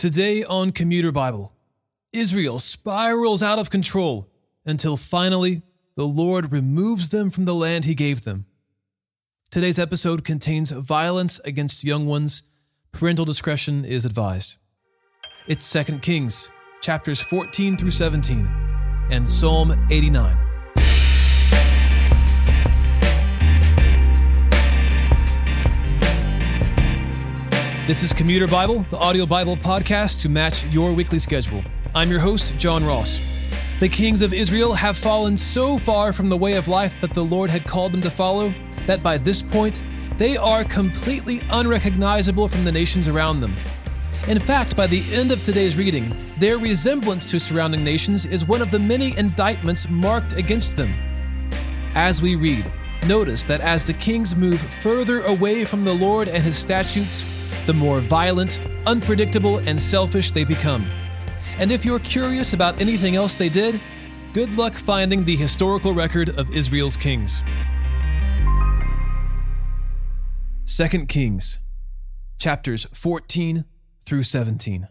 Today on Commuter Bible, Israel spirals out of control until finally the Lord removes them from the land He gave them. Today's episode contains violence against young ones. Parental discretion is advised. It's 2 Kings, chapters 14 through 17, and Psalm 89. This is Commuter Bible, the audio Bible podcast to match your weekly schedule. I'm your host, John Ross. The kings of Israel have fallen so far from the way of life that the Lord had called them to follow that by this point, they are completely unrecognizable from the nations around them. In fact, by the end of today's reading, their resemblance to surrounding nations is one of the many indictments marked against them. As we read, notice that as the kings move further away from the Lord and His statutes, the more violent, unpredictable, and selfish they become. And if you're curious about anything else they did, good luck finding the historical record of Israel's kings. 2 Kings, chapters 14 through 17.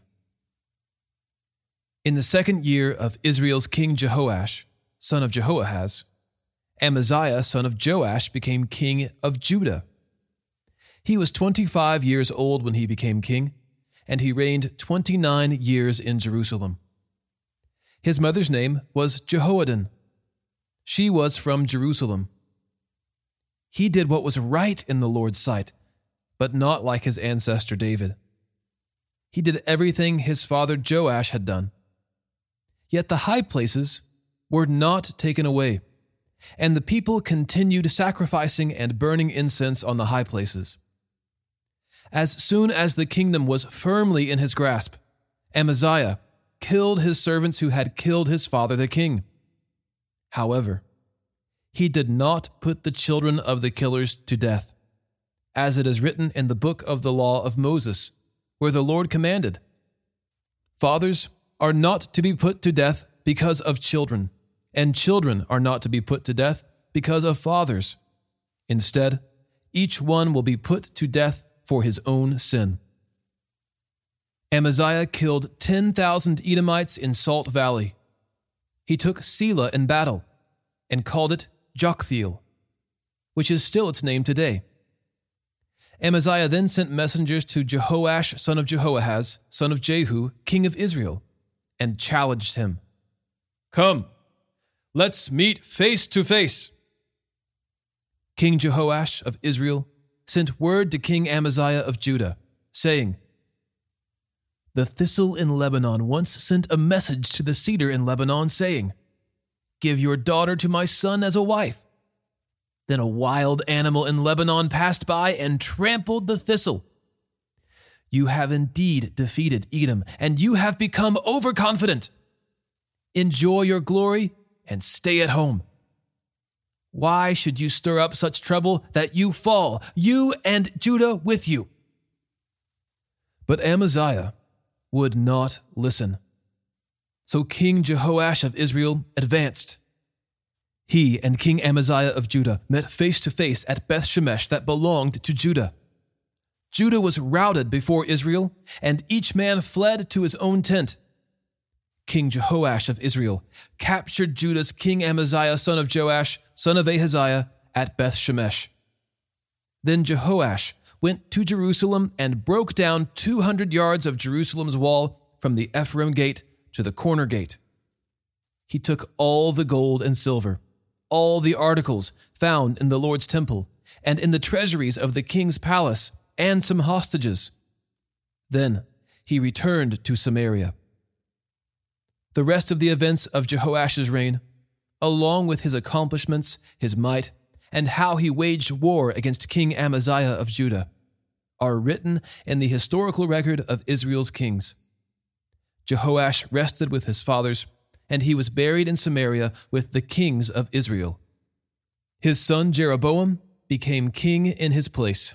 In the second year of Israel's king Jehoash, son of Jehoahaz, Amaziah, son of Joash, became king of Judah. He was 25 years old when he became king, and he reigned 29 years in Jerusalem. His mother's name was Jehoaddan. She was from Jerusalem. He did what was right in the Lord's sight, but not like his ancestor David. He did everything his father Joash had done. Yet the high places were not taken away, and the people continued sacrificing and burning incense on the high places. As soon as the kingdom was firmly in his grasp, Amaziah killed his servants who had killed his father the king. However, he did not put the children of the killers to death, as it is written in the book of the law of Moses, where the Lord commanded, "Fathers are not to be put to death because of children, and children are not to be put to death because of fathers. Instead, each one will be put to death for his own sin." Amaziah killed 10,000 Edomites in Salt Valley. He took Selah in battle and called it Joktheel, which is still its name today. Amaziah then sent messengers to Jehoash, son of Jehoahaz, son of Jehu, king of Israel, and challenged him. "Come, let's meet face to face." King Jehoash of Israel sent word to King Amaziah of Judah, saying, "The thistle in Lebanon once sent a message to the cedar in Lebanon, saying, 'Give your daughter to my son as a wife.' Then a wild animal in Lebanon passed by and trampled the thistle. You have indeed defeated Edom, and you have become overconfident. Enjoy your glory and stay at home. Why should you stir up such trouble that you fall, you and Judah with you?" But Amaziah would not listen. So King Jehoash of Israel advanced. He and King Amaziah of Judah met face to face at Beth Shemesh that belonged to Judah. Judah was routed before Israel, and each man fled to his own tent. King Jehoash of Israel captured Judah's King Amaziah, son of Joash, son of Ahaziah, at Beth Shemesh. Then Jehoash went to Jerusalem and broke down 200 yards of Jerusalem's wall from the Ephraim gate to the corner gate. He took all the gold and silver, all the articles found in the Lord's temple and in the treasuries of the king's palace, and some hostages. Then he returned to Samaria. The rest of the events of Jehoash's reign, along with his accomplishments, his might, and how he waged war against King Amaziah of Judah, are written in the historical record of Israel's kings. Jehoash rested with his fathers, and he was buried in Samaria with the kings of Israel. His son Jeroboam became king in his place.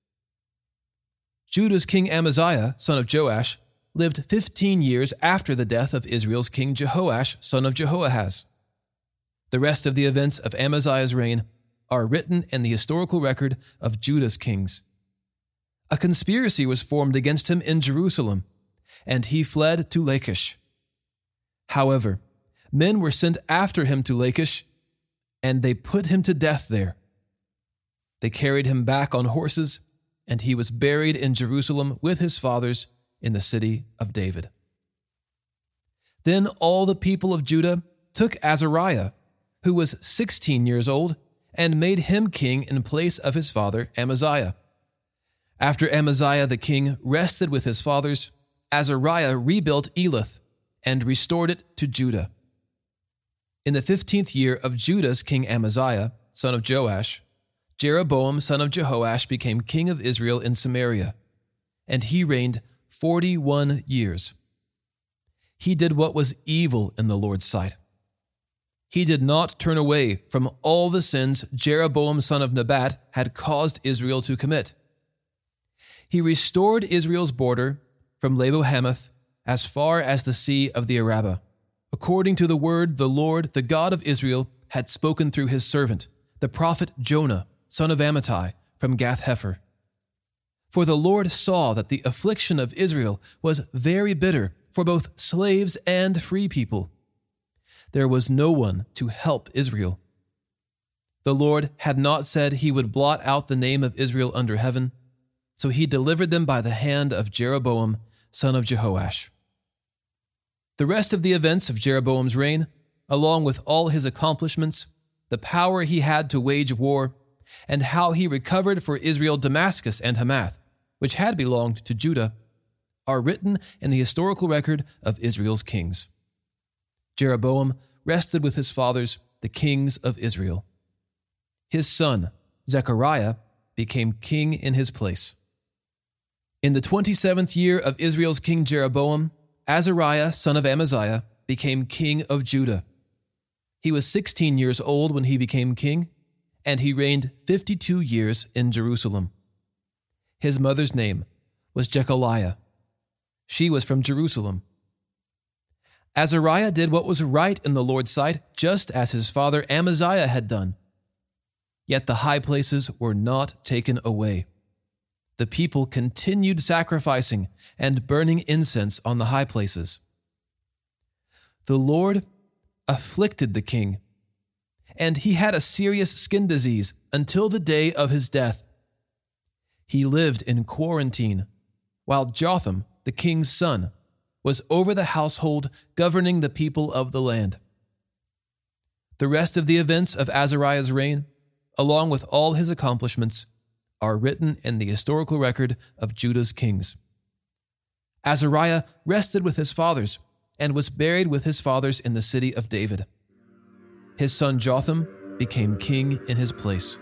Judah's king Amaziah, son of Joash, lived 15 years after the death of Israel's king Jehoash, son of Jehoahaz. The rest of the events of Amaziah's reign are written in the historical record of Judah's kings. A conspiracy was formed against him in Jerusalem, and he fled to Lachish. However, men were sent after him to Lachish, and they put him to death there. They carried him back on horses, and he was buried in Jerusalem with his fathers in the city of David. Then all the people of Judah took Azariah, who was 16 years old, and made him king in place of his father Amaziah. After Amaziah the king rested with his fathers, Azariah rebuilt Elath and restored it to Judah. In the 15th year of Judah's king Amaziah, son of Joash, Jeroboam son of Jehoash became king of Israel in Samaria, and he reigned 41 years. He did what was evil in the Lord's sight. He did not turn away from all the sins Jeroboam son of Nebat had caused Israel to commit. He restored Israel's border from Lebo-Hamath as far as the sea of the Arabah, according to the word the Lord, the God of Israel, had spoken through his servant, the prophet Jonah, son of Amittai, from Gath-Hepher. For the Lord saw that the affliction of Israel was very bitter for both slaves and free people. There was no one to help Israel. The Lord had not said he would blot out the name of Israel under heaven, so he delivered them by the hand of Jeroboam, son of Jehoash. The rest of the events of Jeroboam's reign, along with all his accomplishments, the power he had to wage war, and how he recovered for Israel Damascus and Hamath, which had belonged to Judah, are written in the historical record of Israel's kings. Jeroboam rested with his fathers, the kings of Israel. His son, Zechariah, became king in his place. In the 27th year of Israel's king Jeroboam, Azariah, son of Amaziah, became king of Judah. He was 16 years old when he became king, and he reigned 52 years in Jerusalem. His mother's name was Jechaliah. She was from Jerusalem. Azariah did what was right in the Lord's sight, just as his father Amaziah had done. Yet the high places were not taken away. The people continued sacrificing and burning incense on the high places. The Lord afflicted the king, and he had a serious skin disease until the day of his death. He lived in quarantine, while Jotham, the king's son, was over the household governing the people of the land. The rest of the events of Azariah's reign, along with all his accomplishments, are written in the historical record of Judah's kings. Azariah rested with his fathers and was buried with his fathers in the city of David. His son Jotham became king in his place.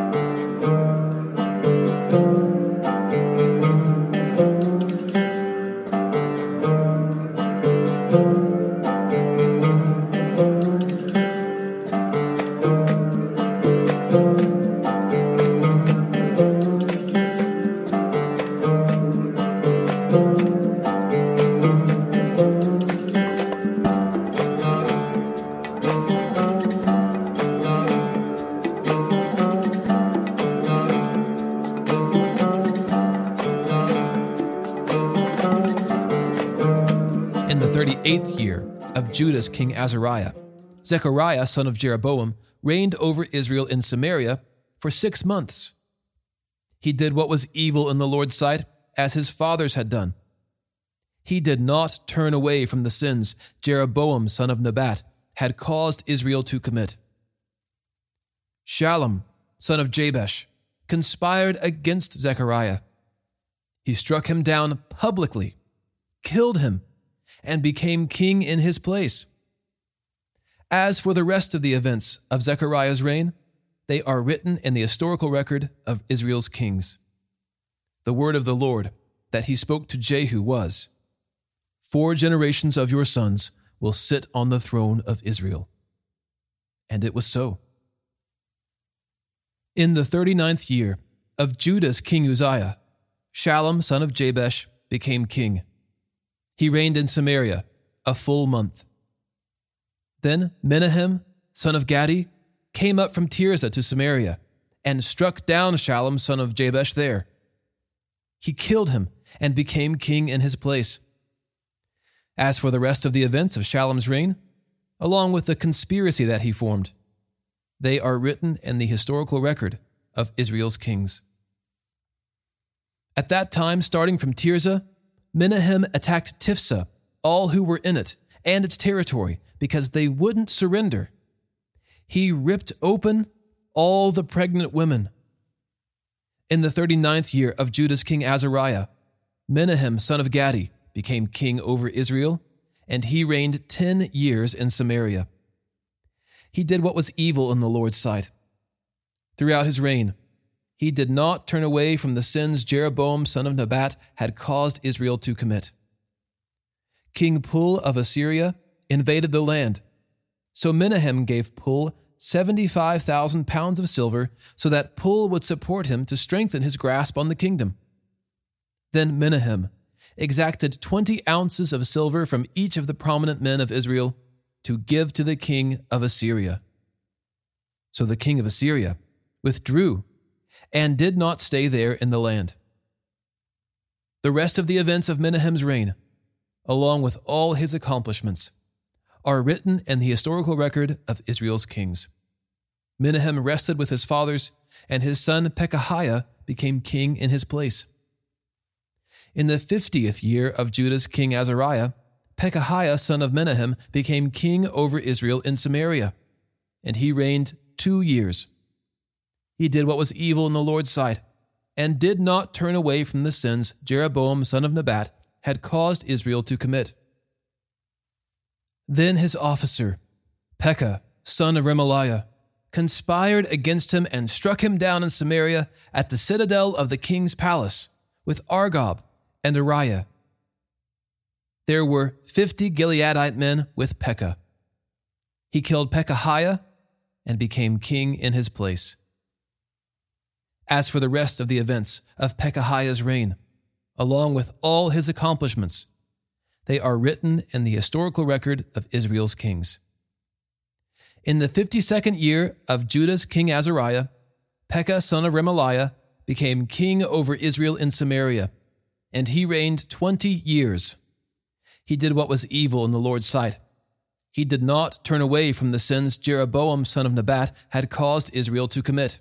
In the 38th year of Judah's king Azariah, Zechariah, son of Jeroboam, reigned over Israel in Samaria for 6 months. He did what was evil in the Lord's sight, as his fathers had done. He did not turn away from the sins Jeroboam, son of Nebat, had caused Israel to commit. Shallum, son of Jabesh, conspired against Zechariah. He struck him down publicly, killed him, and became king in his place. As for the rest of the events of Zechariah's reign, they are written in the historical record of Israel's kings. The word of the Lord that he spoke to Jehu was, 4 generations of your sons will sit on the throne of Israel. And it was so. In the 39th year of Judah's king Uzziah, Shallum, son of Jabesh, became king. He reigned in Samaria a full month. Then Menahem, son of Gadi, came up from Tirzah to Samaria and struck down Shallum, son of Jabesh there. He killed him and became king in his place. As for the rest of the events of Shallum's reign, along with the conspiracy that he formed, they are written in the historical record of Israel's kings. At that time, starting from Tirzah, Menahem attacked Tifsah, all who were in it, and its territory, because they wouldn't surrender. He ripped open all the pregnant women. In the 39th year of Judah's king Azariah, Menahem son of Gadi became king over Israel, and he reigned 10 years in Samaria. He did what was evil in the Lord's sight. Throughout his reign, he did not turn away from the sins Jeroboam son of Nebat had caused Israel to commit. King Pul of Assyria invaded the land, so Menahem gave Pul 75,000 pounds of silver so that Pul would support him to strengthen his grasp on the kingdom. Then Menahem exacted 20 ounces of silver from each of the prominent men of Israel to give to the king of Assyria. So the king of Assyria withdrew and did not stay there in the land. The rest of the events of Menahem's reign, along with all his accomplishments, are written in the historical record of Israel's kings. Menahem rested with his fathers, and his son Pekahiah became king in his place. In the 50th year of Judah's king Azariah, Pekahiah son of Menahem became king over Israel in Samaria, and he reigned 2 years. He did what was evil in the Lord's sight, and did not turn away from the sins Jeroboam son of Nebat had caused Israel to commit. Then his officer, Pekah, son of Remaliah, conspired against him and struck him down in Samaria at the citadel of the king's palace with Argob and Uriah. There were 50 Gileadite men with Pekah. He killed Pekahiah and became king in his place. As for the rest of the events of Pekahiah's reign, along with all his accomplishments, they are written in the historical record of Israel's kings. In the 52nd year of Judah's king Azariah, Pekah son of Remaliah became king over Israel in Samaria, and he reigned 20 years. He did what was evil in the Lord's sight. He did not turn away from the sins Jeroboam son of Nebat had caused Israel to commit.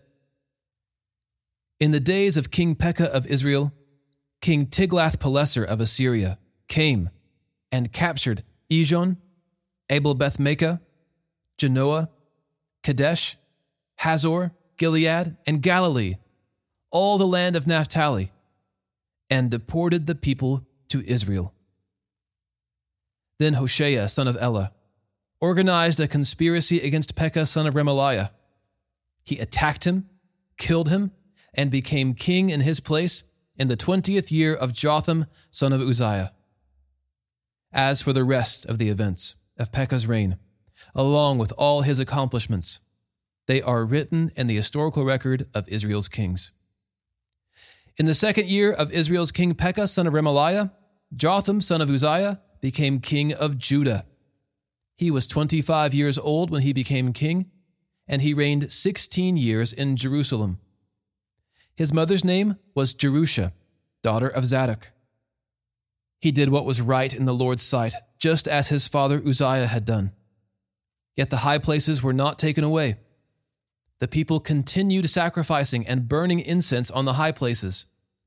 In the days of King Pekah of Israel, King Tiglath-Pileser of Assyria came and captured Ijon, Abel-Beth-Maachah, Genoa, Kadesh, Hazor, Gilead, and Galilee, all the land of Naphtali, and deported the people to Israel. Then Hoshea, son of Elah, organized a conspiracy against Pekah, son of Remaliah. He attacked him, killed him, and became king in his place in the 20th year of Jotham, son of Uzziah. As for the rest of the events of Pekah's reign, along with all his accomplishments, they are written in the historical record of Israel's kings. In the 2nd year of Israel's king Pekah, son of Remaliah, Jotham, son of Uzziah, became king of Judah. He was 25 years old when he became king, and he reigned 16 years in Jerusalem. His mother's name was Jerusha, daughter of Zadok. He did what was right in the Lord's sight, just as his father Uzziah had done. Yet the high places were not taken away. The people continued sacrificing and burning incense on the high places.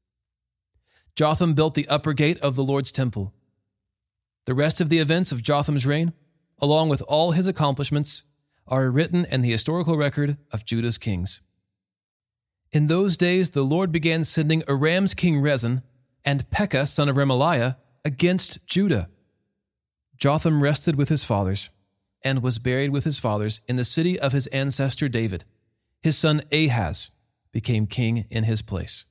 Jotham built the upper gate of the Lord's temple. The rest of the events of Jotham's reign, along with all his accomplishments, are written in the historical record of Judah's kings. In those days the Lord began sending Aram's king Rezin and Pekah son of Remaliah against Judah. Jotham rested with his fathers and was buried with his fathers in the city of his ancestor David. His son Ahaz became king in his place.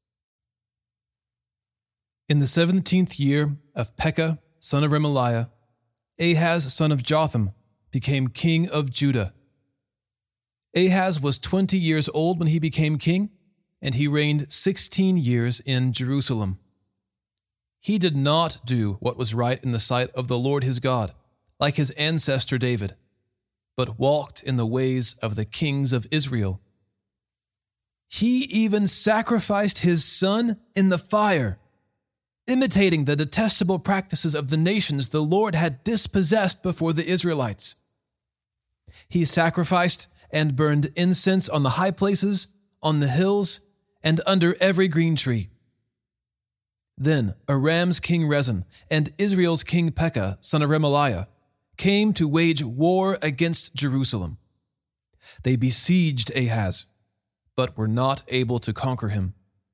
In the 17th year of Pekah son of Remaliah, Ahaz son of Jotham became king of Judah. Ahaz was 20 years old when he became king, and he reigned 16 years in Jerusalem. He did not do what was right in the sight of the Lord his God, like his ancestor David, but walked in the ways of the kings of Israel. He even sacrificed his son in the fire, imitating the detestable practices of the nations the Lord had dispossessed before the Israelites. He sacrificed and burned incense on the high places, on the hills, and under every green tree. Then Aram's king Rezin and Israel's king Pekah, son of Remaliah, came to wage war against Jerusalem. They besieged Ahaz, but were not able to conquer him.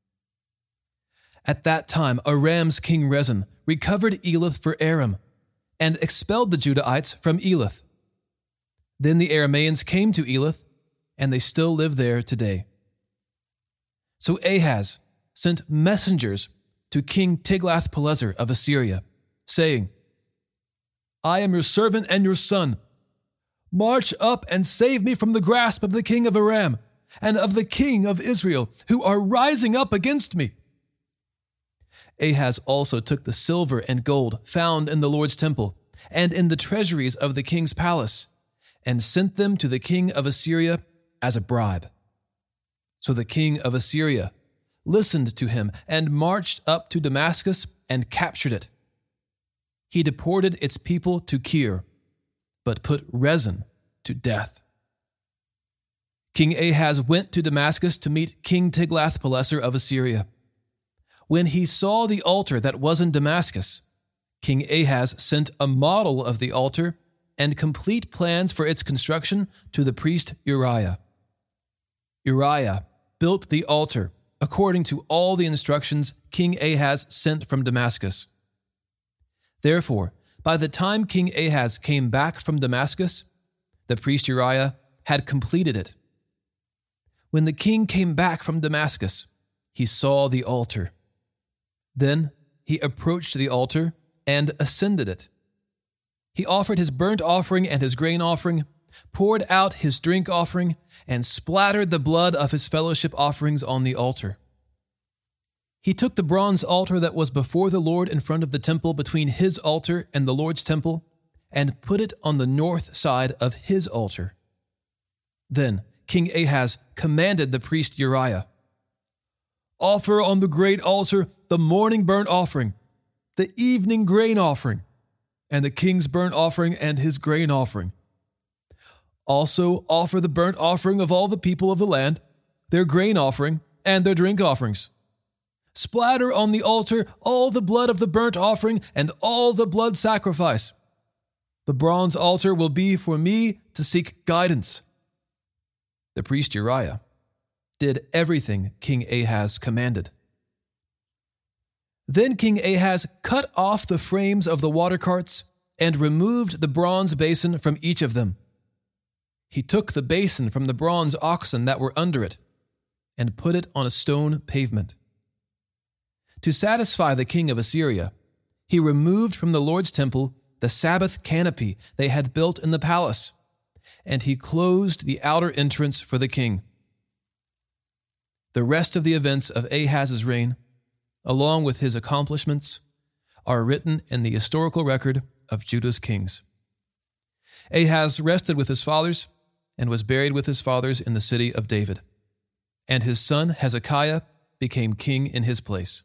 At that time, Aram's king Rezin recovered Elath for Aram and expelled the Judahites from Elath. Then the Arameans came to Elath, and they still live there today. So Ahaz sent messengers to King Tiglath-Pileser of Assyria, saying, I am your servant and your son. March up and save me from the grasp of the king of Aram and of the king of Israel, who are rising up against me. Ahaz also took the silver and gold found in the Lord's temple and in the treasuries of the king's palace, and sent them to the king of Assyria as a bribe. So the king of Assyria listened to him and marched up to Damascus and captured it. He deported its people to Kir, but put Rezin to death. King Ahaz went to Damascus to meet King Tiglath-Pileser of Assyria. When he saw the altar that was in Damascus, King Ahaz sent a model of the altar and complete plans for its construction to the priest Uriah. Uriah built the altar according to all the instructions King Ahaz sent from Damascus. Therefore, by the time King Ahaz came back from Damascus, the priest Uriah had completed it. When the king came back from Damascus, he saw the altar. Then he approached the altar and ascended it. He offered his burnt offering and his grain offering, poured out his drink offering, and splattered the blood of his fellowship offerings on the altar. He took the bronze altar that was before the Lord in front of the temple between his altar and the Lord's temple, and put it on the north side of his altar. Then King Ahaz commanded the priest Uriah, offer on the great altar the morning burnt offering, the evening grain offering, and the king's burnt offering and his grain offering. Also offer the burnt offering of all the people of the land, their grain offering, and their drink offerings. Splatter on the altar all the blood of the burnt offering and all the blood sacrifice. The bronze altar will be for me to seek guidance. The priest Uriah did everything King Ahaz commanded. Then King Ahaz cut off the frames of the water carts and removed the bronze basin from each of them. He took the basin from the bronze oxen that were under it and put it on a stone pavement. To satisfy the king of Assyria, he removed from the Lord's temple the Sabbath canopy they had built in the palace, and he closed the outer entrance for the king. The rest of the events of Ahaz's reign, along with his accomplishments, are written in the historical record of Judah's kings. Ahaz rested with his fathers and was buried with his fathers in the city of David, and his son Hezekiah became king in his place.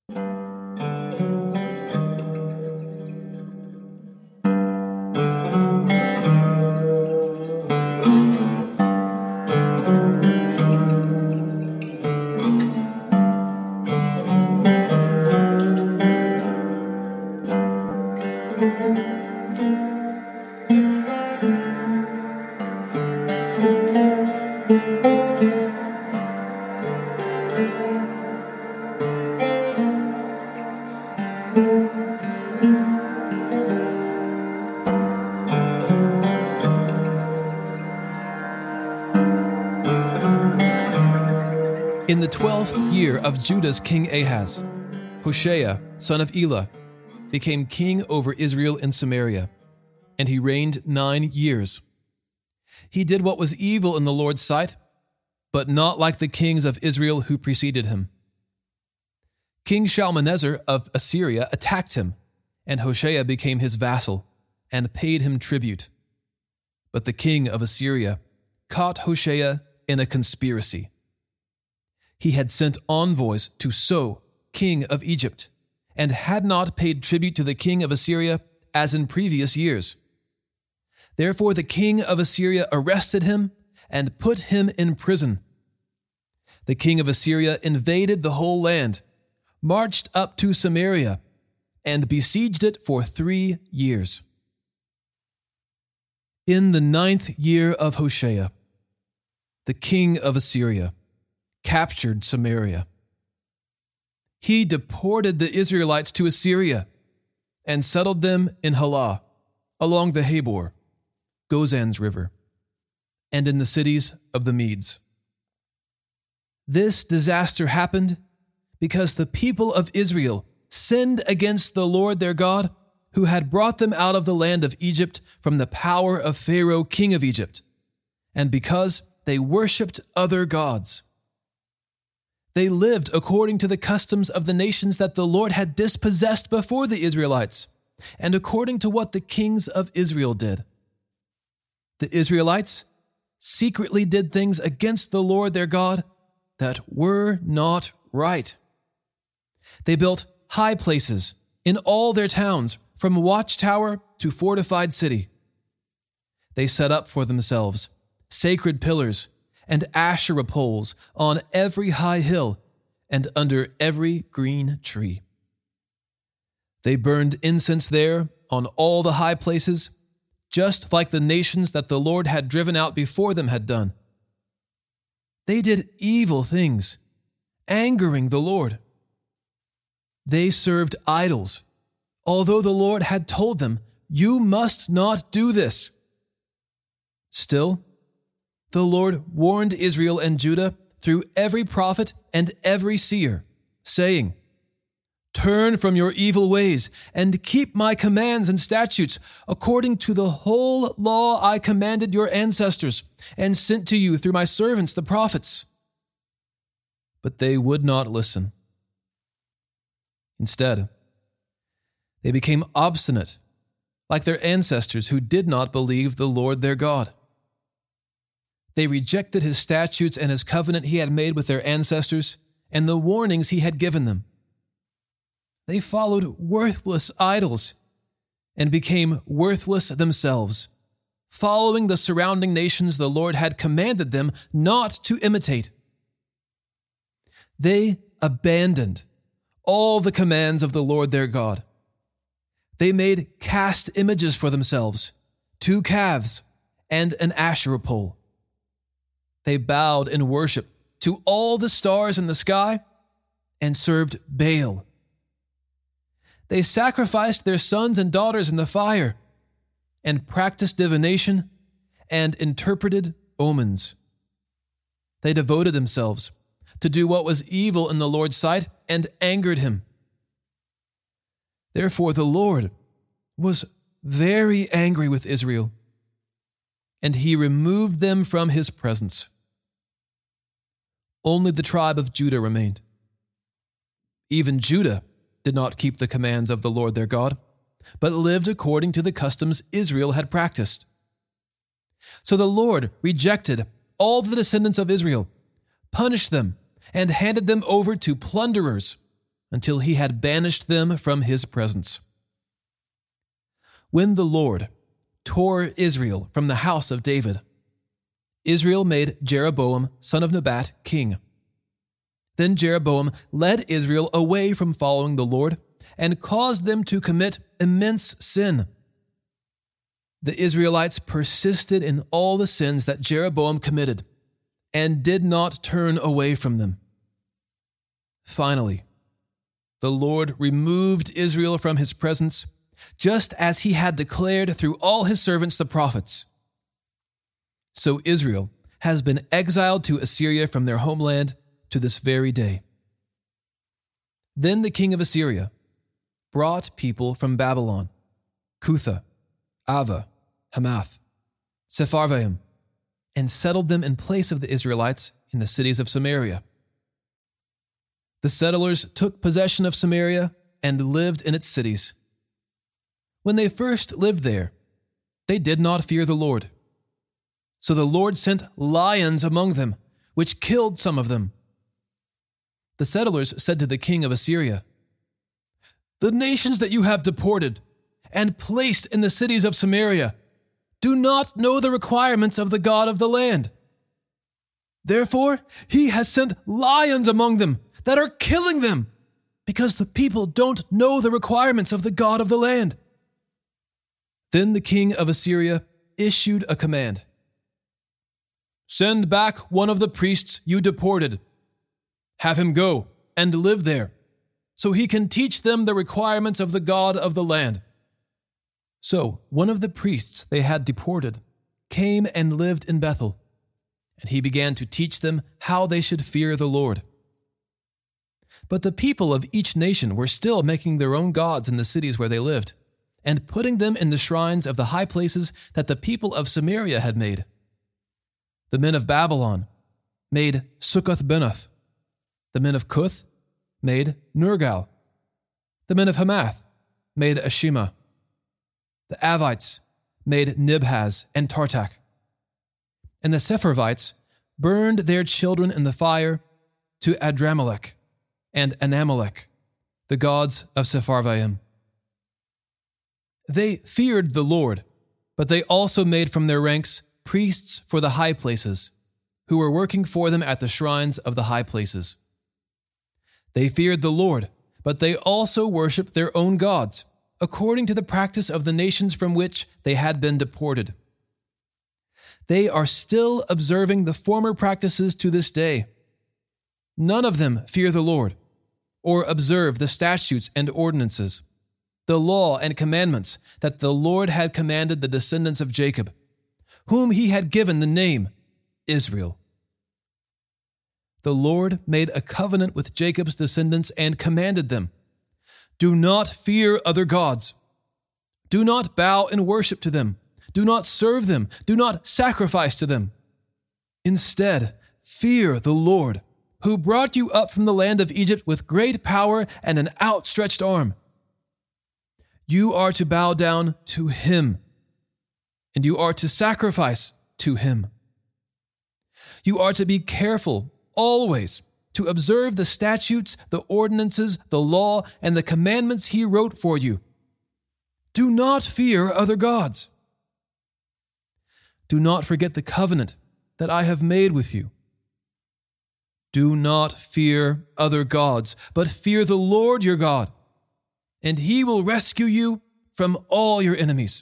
In the 12th year of Judah's king Ahaz, Hoshea, son of Elah, became king over Israel in Samaria, and he reigned 9 years. He did what was evil in the Lord's sight, but not like the kings of Israel who preceded him. King Shalmaneser of Assyria attacked him, and Hoshea became his vassal and paid him tribute. But the king of Assyria caught Hoshea in a conspiracy. He had sent envoys to So, king of Egypt, and had not paid tribute to the king of Assyria as in previous years. Therefore the king of Assyria arrested him and put him in prison. The king of Assyria invaded the whole land, marched up to Samaria, and besieged it for 3 years. In the 9th year of Hoshea, the king of Assyria captured Samaria. He deported the Israelites to Assyria and settled them in Halah, along the Habor, Gozan's river, and in the cities of the Medes. This disaster happened because the people of Israel sinned against the Lord their God, who had brought them out of the land of Egypt from the power of Pharaoh, king of Egypt, and because they worshipped other gods. They lived according to the customs of the nations that the Lord had dispossessed before the Israelites, and according to what the kings of Israel did. The Israelites secretly did things against the Lord their God that were not right. They built high places in all their towns, from watchtower to fortified city. They set up for themselves sacred pillars and Asherah poles on every high hill and under every green tree. They burned incense there on all the high places, just like the nations that the Lord had driven out before them had done. They did evil things, angering the Lord. They served idols, although the Lord had told them, "You must not do this." Still, the Lord warned Israel and Judah through every prophet and every seer, saying, "Turn from your evil ways and keep my commands and statutes according to the whole law I commanded your ancestors and sent to you through my servants the prophets." But they would not listen. Instead, they became obstinate, like their ancestors who did not believe the Lord their God. They rejected his statutes and his covenant he had made with their ancestors and the warnings he had given them. They followed worthless idols and became worthless themselves, following the surrounding nations the Lord had commanded them not to imitate. They abandoned all the commands of the Lord their God. They made cast images for themselves, 2 calves and an Asherah pole. They bowed in worship to all the stars in the sky and served Baal. They sacrificed their sons and daughters in the fire and practiced divination and interpreted omens. They devoted themselves to do what was evil in the Lord's sight and angered him. Therefore the Lord was very angry with Israel, and he removed them from his presence. Only the tribe of Judah remained. Even Judah did not keep the commands of the Lord their God, but lived according to the customs Israel had practiced. So the Lord rejected all the descendants of Israel, punished them, and handed them over to plunderers until he had banished them from his presence. When the Lord tore Israel from the house of David, Israel made Jeroboam, son of Nebat, king. Then Jeroboam led Israel away from following the Lord and caused them to commit immense sin. The Israelites persisted in all the sins that Jeroboam committed and did not turn away from them. Finally, the Lord removed Israel from his presence, just as he had declared through all his servants the prophets. So Israel has been exiled to Assyria from their homeland to this very day. Then the king of Assyria brought people from Babylon, Cutha, Ava, Hamath, Sepharvaim, and settled them in place of the Israelites in the cities of Samaria. The settlers took possession of Samaria and lived in its cities. When they first lived there, they did not fear the Lord. So the Lord sent lions among them, which killed some of them. The settlers said to the king of Assyria, The nations that you have deported and placed in the cities of Samaria do not know the requirements of the God of the land. Therefore, he has sent lions among them that are killing them, because the people don't know the requirements of the God of the land. Then the king of Assyria issued a command. Send back one of the priests you deported. Have him go and live there, so he can teach them the requirements of the God of the land. So one of the priests they had deported came and lived in Bethel, and he began to teach them how they should fear the Lord. But the people of each nation were still making their own gods in the cities where they lived, and putting them in the shrines of the high places that the people of Samaria had made. The men of Babylon made Succoth-Benoth. The men of Cuth made Nergal. The men of Hamath made Ashima. The Avites made Nibhaz and Tartak. And the Sepharvites burned their children in the fire to Adramelech and Anamelech, the gods of Sepharvaim. They feared the Lord, but they also made from their ranks priests for the high places, who were working for them at the shrines of the high places. They feared the Lord, but they also worshipped their own gods, according to the practice of the nations from which they had been deported. They are still observing the former practices to this day. None of them fear the Lord, or observe the statutes and ordinances, the law and commandments that the Lord had commanded the descendants of Jacob, whom he had given the name Israel. The Lord made a covenant with Jacob's descendants and commanded them, do not fear other gods. Do not bow and worship to them. Do not serve them. Do not sacrifice to them. Instead, fear the Lord, who brought you up from the land of Egypt with great power and an outstretched arm. You are to bow down to him, and you are to sacrifice to him. You are to be careful always to observe the statutes, the ordinances, the law, and the commandments he wrote for you. Do not fear other gods. Do not forget the covenant that I have made with you. Do not fear other gods, but fear the Lord your God, and he will rescue you from all your enemies.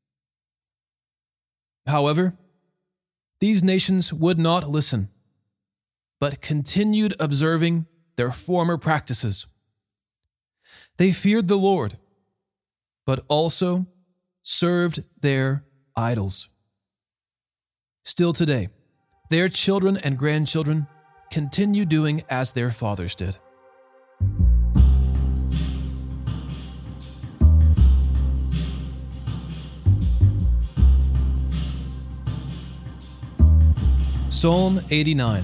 However, these nations would not listen, but continued observing their former practices. They feared the Lord, but also served their idols. Still today, their children and grandchildren continue doing as their fathers did. Psalm 89.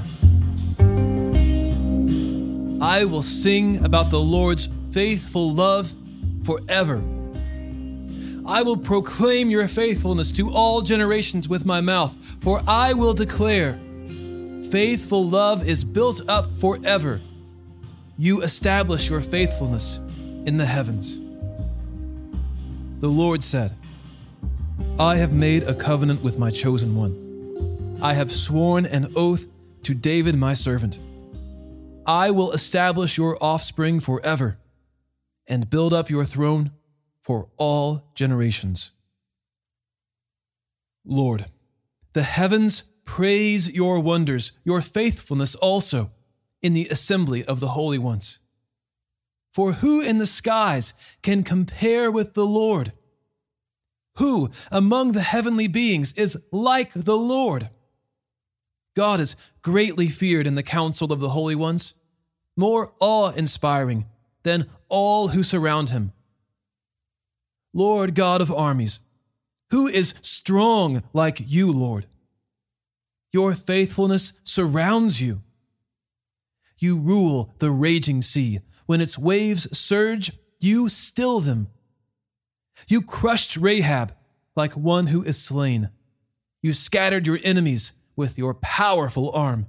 I will sing about the Lord's faithful love forever. I will proclaim your faithfulness to all generations with my mouth, for I will declare, faithful love is built up forever. You establish your faithfulness in the heavens. The Lord said, I have made a covenant with my chosen one. I have sworn an oath to David my servant. I will establish your offspring forever and build up your throne for all generations. Lord, the heavens praise your wonders, your faithfulness also in the assembly of the holy ones. For who in the skies can compare with the Lord? Who among the heavenly beings is like the Lord? God is greatly feared in the council of the holy ones, more awe-inspiring than all who surround him. Lord God of armies, who is strong like you, Lord? Your faithfulness surrounds you. You rule the raging sea. When its waves surge, you still them. You crushed Rahab like one who is slain. You scattered your enemies with your powerful arm.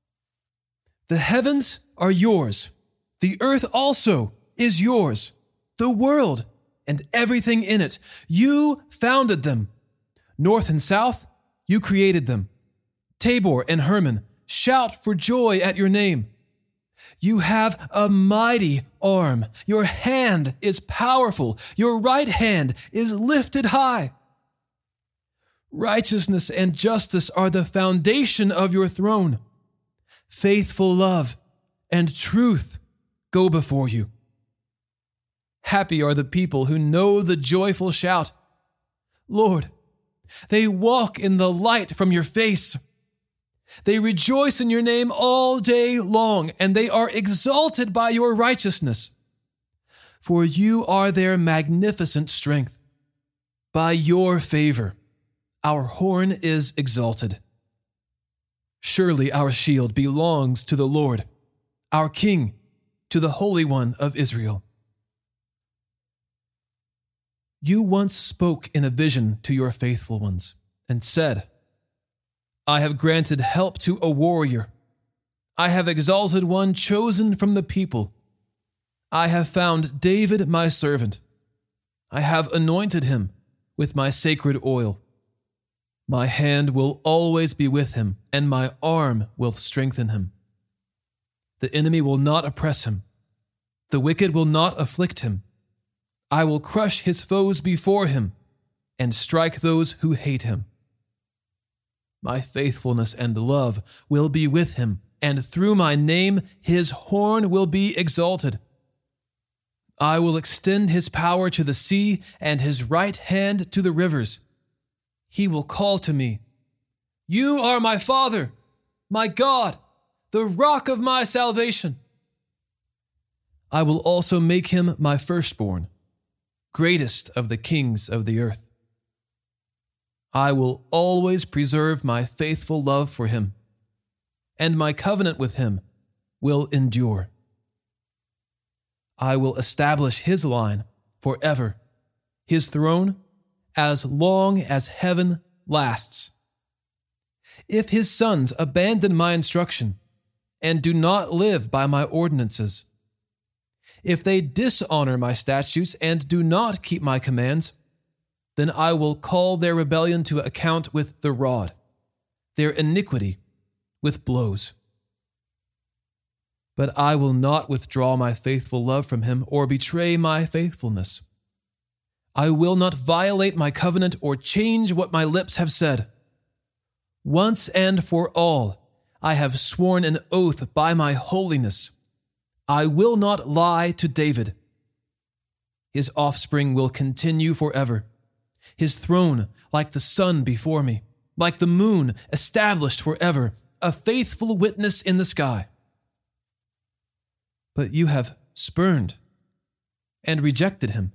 The heavens are yours. The earth also is yours. the world, and everything in it. You founded them. North and south, you created them. Tabor and Hermon, shout for joy at your name. You have a mighty arm. Your hand is powerful. Your right hand is lifted high. Righteousness and justice are the foundation of your throne. Faithful love and truth go before you. Happy are the people who know the joyful shout. Lord, they walk in the light from your face. They rejoice in your name all day long, and they are exalted by your righteousness. For you are their magnificent strength. By your favor, our horn is exalted. Surely our shield belongs to the Lord, our King, to the Holy One of Israel. You once spoke in a vision to your faithful ones and said, I have granted help to a warrior. I have exalted one chosen from the people. I have found David my servant. I have anointed him with my sacred oil. My hand will always be with him, and my arm will strengthen him. The enemy will not oppress him. The wicked will not afflict him. I will crush his foes before him and strike those who hate him. My faithfulness and love will be with him, and through my name his horn will be exalted. I will extend his power to the sea and his right hand to the rivers. He will call to me, You are my Father, my God, the rock of my salvation. I will also make him my firstborn, greatest of the kings of the earth. I will always preserve my faithful love for him, and my covenant with him will endure. I will establish his line forever, his throne as long as heaven lasts. If his sons abandon my instruction and do not live by my ordinances, if they dishonor my statutes and do not keep my commands, then I will call their rebellion to account with the rod, their iniquity with blows. But I will not withdraw my faithful love from him or betray my faithfulness. I will not violate my covenant or change what my lips have said. Once and for all, I have sworn an oath by my holiness. I will not lie to David. His offspring will continue forever. His throne like the sun before me, like the moon established forever, a faithful witness in the sky. But you have spurned and rejected him.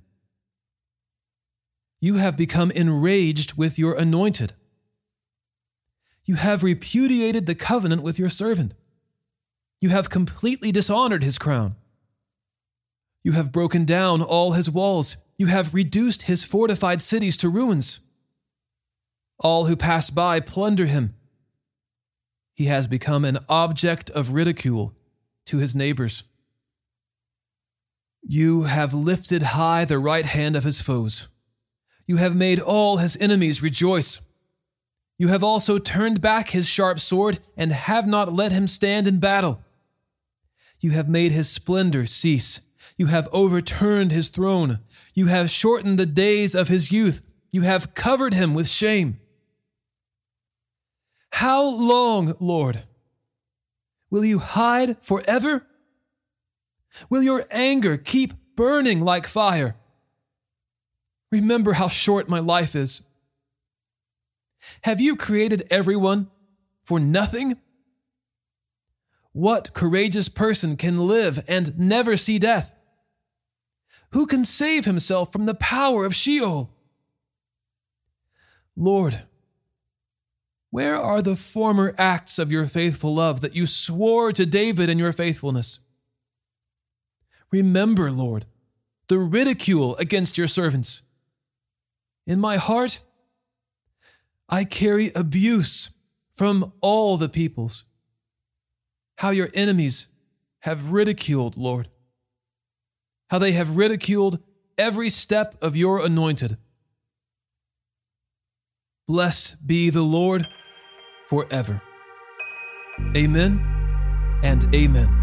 You have become enraged with your anointed. You have repudiated the covenant with your servant. You have completely dishonored his crown. You have broken down all his walls. You have reduced his fortified cities to ruins. All who pass by plunder him. He has become an object of ridicule to his neighbors. You have lifted high the right hand of his foes. You have made all his enemies rejoice. You have also turned back his sharp sword and have not let him stand in battle. You have made his splendor cease. You have overturned his throne. You have shortened the days of his youth. You have covered him with shame. How long, Lord? Will you hide forever? Will your anger keep burning like fire? Remember how short my life is. Have you created everyone for nothing? What courageous person can live and never see death? Who can save himself from the power of Sheol? Lord, where are the former acts of your faithful love that you swore to David in your faithfulness? Remember, Lord, the ridicule against your servants. In my heart, I carry abuse from all the peoples. How your enemies have ridiculed, Lord. How they have ridiculed every step of your anointed. Blessed be the Lord forever. Amen and amen.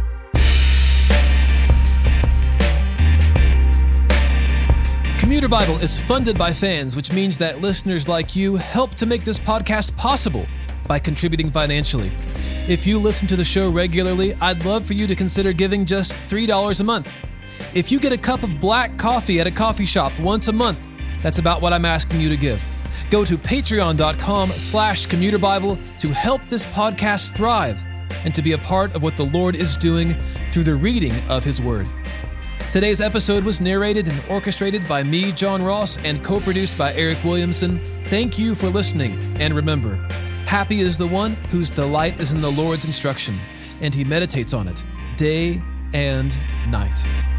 Commuter Bible is funded by fans, which means that listeners like you help to make this podcast possible by contributing financially. If you listen to the show regularly, I'd love for you to consider giving just $3 a month. If you get a cup of black coffee at a coffee shop once a month, that's about what I'm asking you to give. Go to patreon.com/commuterbible to help this podcast thrive and to be a part of what the Lord is doing through the reading of His Word. Today's episode was narrated and orchestrated by me, John Ross, and co-produced by Eric Williamson. Thank you for listening, and remember, happy is the one whose delight is in the Lord's instruction, and he meditates on it day and night.